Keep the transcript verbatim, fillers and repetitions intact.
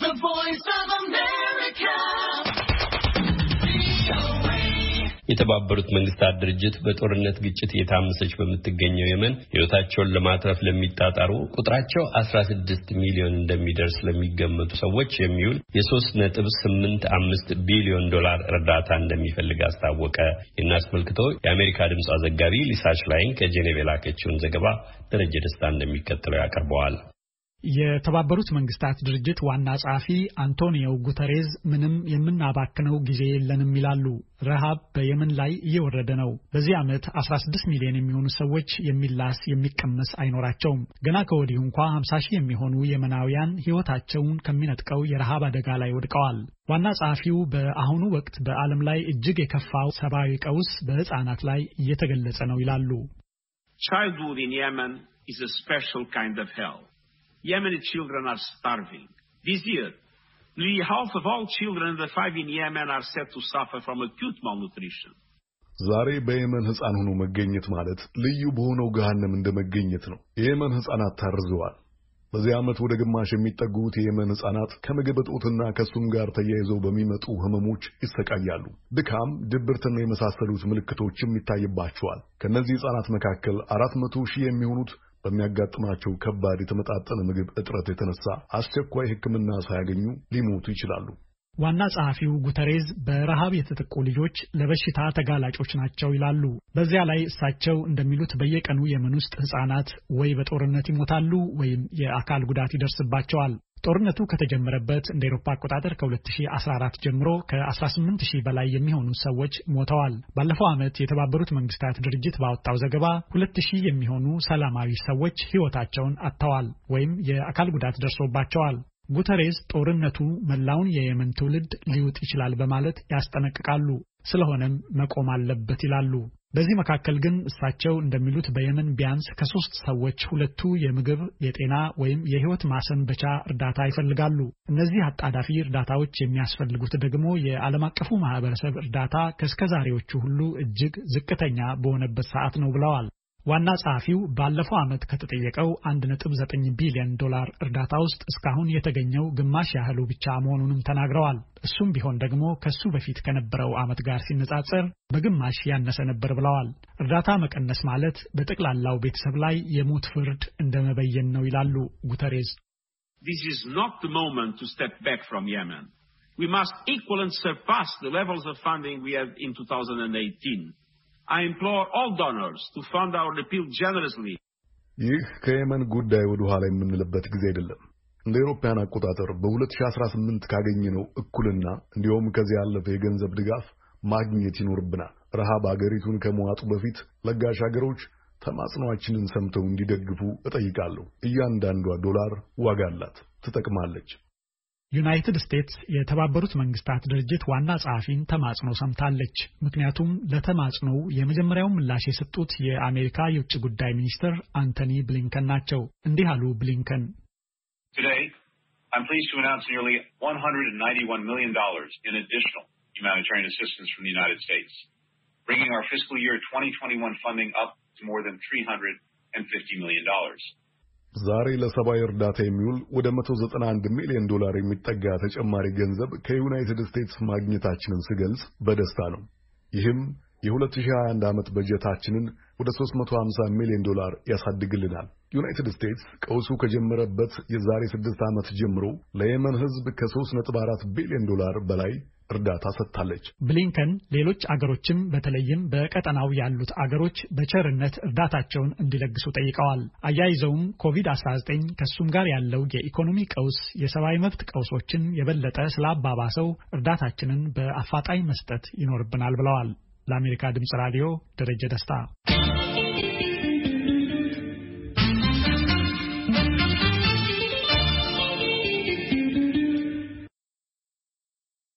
The Voice of America. የተባበሩት መንግስታት ድርጅት በጦርነት ግጭት የታመሰች በምትገኘው የመን ሕይወታቸውን ለማትረፍ ለሚጣጣሩ ቁጥራቸው አስራ ስድስት ሚሊዮን እንደሚደርስ ለሚገመቱ ሰዎች የሚውል የሶስት ነጥብ ስምንት አምስት ቢሊዮን ዶላር እርዳታ እንደሚፈልግ አስታወቀ። ይህን አስመልክቶ የአሜሪካ ድምጽ ዘጋቢ ሊሳ ሽላይን ከጄኔቫ የላከችውን ዘገባ ደረጀ ደስታ እንደሚከተለው ያቀርበዋል። የተባበሩት መንግስታት ድርጅት ዋና ጸሐፊ አንቶኒዮ ጉተሬዝ ምንም የምናባክነው ጊዜ የለንም ይላሉ። ረሃብ በየመን ላይ እየወረደ ነው። በዚህ ዓመት አስራ ስድስት ሚሊዮን የሚሆኑ ሰዎች የሚላስ የሚቀመስ አይኖራቸውም። ገና ከወዲሁ እንኳን ሃምሳ ሺህ የሚሆኑ የመናውያን ሕይወታቸውን ከሚነጥቀው የረሃብ አደጋ ላይ ወድቀዋል። ዋና ጸሐፊው በአሁኑ ወቅት በዓለም ላይ እጅግ የከፋው ሰብአዊ ቀውስ በሕፃናት ላይ እየተገለጸ ነው ይላሉ። Childhood in Yemen is a special kind of hell. Yemeni children are starving. This year, nearly half of all children under five in Yemen are said to suffer from acute malnutrition. ዛሬ በየመን ሕፃን ሆኖ መገኘት ማለት ልዩ በሆነው ገሃነም እንደመገኘት ነው። የየመን ሕፃናት ታርዘዋል። በዚህ ዓመት ወደ ግማሽ የሚጠጉት የየመን ሕፃናት ከምግብ እጦትና ከሱም ጋር ተያይዘው በሚመጡ ህመሞች ይሰቃያሉ። ድካም፣ ድብርትና የመሳሰሉት ምልክቶችም ይታይባቸዋል። ከነዚህ ሕፃናት መካከል አራት መቶ ሺህ የሚሆኑት በሚያጋጥማቸው ከባድ የተመጣጠነ ምግብ እጥረት የተነሳ አስቸኳይ ሕክምና ሳያገኙ ሊሞቱ ይችላሉ። ዋና ጸሐፊው ጉተሬዝ በረሃብ የተጠቁ ልጆች ለበሽታ ተጋላጮች ናቸው ይላሉ። በዚያ ላይ እሳቸው እንደሚሉት በየቀኑ የመን ውስጥ ሕፃናት ወይ በጦርነት ይሞታሉ ወይም የአካል ጉዳት ይደርስባቸዋል። ጦርነቱ ከተጀመረበት እንደ አውሮፓ አቆጣጠር ከሁለት ሺህ አስራ አራት ጀምሮ ከአስራ ስምንት ሺህ በላይ የሚሆኑ ሰዎች ሞተዋል። ባለፈው ዓመት የተባበሩት መንግስታት ድርጅት ባወጣው ዘገባ ሁለት ሺህ የሚሆኑ ሰላማዊ ሰዎች ሕይወታቸውን አጥተዋል ወይም የአካል ጉዳት ደርሶባቸዋል። ጉተሬዝ ጦርነቱ መላውን የየመን ትውልድ ሊውጥ ይችላል በማለት ያስጠነቅቃሉ። ስለሆነም መቆም አለበት ይላሉ። በዚህ መካከል ግን እሳቸው እንደሚሉት በየመን ቢያንስ ከሶስት ሰዎች ሁለቱ የምግብ፣ የጤና ወይም የህይወት ማሰንበቻ እርዳታ ይፈልጋሉ። እነዚህ አጣዳፊ እርዳታዎች የሚያስፈልጉት ደግሞ የዓለም አቀፉ ማህበረሰብ እርዳታ ከስከዛሬዎቹ ሁሉ እጅግ ዝቅተኛ በሆነበት ሰዓት ነው ብለዋል። ዋና ጸሐፊው ባለፈው ዓመት ከተጠየቀው አንድ ነጥብ ዘጠኝ ቢሊዮን ዶላር እርዳታ ውስጥ እስካሁን የተገኘው ግማሽ ያህሉ ብቻ መሆኑንም ተናግረዋል። እሱም ቢሆን ደግሞ ከሱ በፊት ከነበረው ዓመት ጋር ሲነጻጸር በግማሽ ያነሰ ነበር ብለዋል። እርዳታ መቀነስ ማለት በጠቅላላው ቤተሰብ ላይ የሞት ፍርድ እንደመበየን ነው ይላሉ ጉተሬዝ። This is not the moment to step back from Yemen. We must equal and surpass the levels of funding we had in two thousand eighteen. I implore all donors to fund our appeal generously. ይህ ከየመን ጉዳይ ወደ ኋላ የምንልበት ጊዜ አይደለም። እንደ አውሮፓውያን አቆጣጠር በ2018 ካገኘነው እኩልና እንዲሁም ከዚህ ያለፈ የገንዘብ ድጋፍ ማግኘት ይኖርብናል። ረሃብ አገሪቱን ከመዋጡ በፊት ለጋሽ ሀገሮች ተማጽኗችንን ሰምተው እንዲደግፉ እጠይቃለሁ። እያንዳንዷ ዶላር ዋጋ አላት፣ ትጠቅማለች። ዩናይትድ ስቴትስ የተባበሩት መንግስታት ድርጅት ዋና ጸሐፊን ተማጽኖ ሰምታለች። ምክንያቱም ለተማጽኖው የመጀመሪያው ምላሽ የሰጡት የአሜሪካ የውጭ ጉዳይ ሚኒስትር አንቶኒ ብሊንከን ናቸው። እንዲህ አሉ ብሊንከን። Today, I'm pleased to announce nearly one hundred ninety-one million dollars in additional humanitarian assistance from the United States, bringing our fiscal year twenty twenty-one funding up to more than three hundred fifty million dollars. ዛሬ ለሰብአዊ እርዳታ የሚውል ወደ መቶ ዘጠና አንድ ሚሊዮን ዶላር የሚጠጋ ተጨማሪ ገንዘብ ከዩናይትድ ስቴትስ ማግኘታችንን ስገልጽ በደስታ ነው። ይህም የ2021 ዓመት በጀታችንን ወደ ሶስት መቶ ሃምሳ ሚሊዮን ዶላር ያሳድግልናል። ዩናይትድ ስቴትስ ቀውሱ ከጀመረበት የዛሬ ስድስት ዓመት ጀምሮ ለየመን ሕዝብ ከ3 ነጥብ አራት ቢሊዮን ዶላር በላይ እርዳታ ሰጥታለች። ብሊንከን ሌሎች አገሮችም በተለይም በቀጠናው ያሉት አገሮች በቸርነት እርዳታቸውን እንዲለግሱ ጠይቀዋል። አያይዘውም ኮቪድ አስራ ዘጠኝ ከሱም ጋር ያለው የኢኮኖሚ ቀውስ የሰብአዊ መብት ቀውሶችን የበለጠ ስላባባሰው እርዳታችንን በአፋጣኝ መስጠት ይኖርብናል ብለዋል። ለአሜሪካ ድምጽ ራዲዮ ደረጀ ደስታ።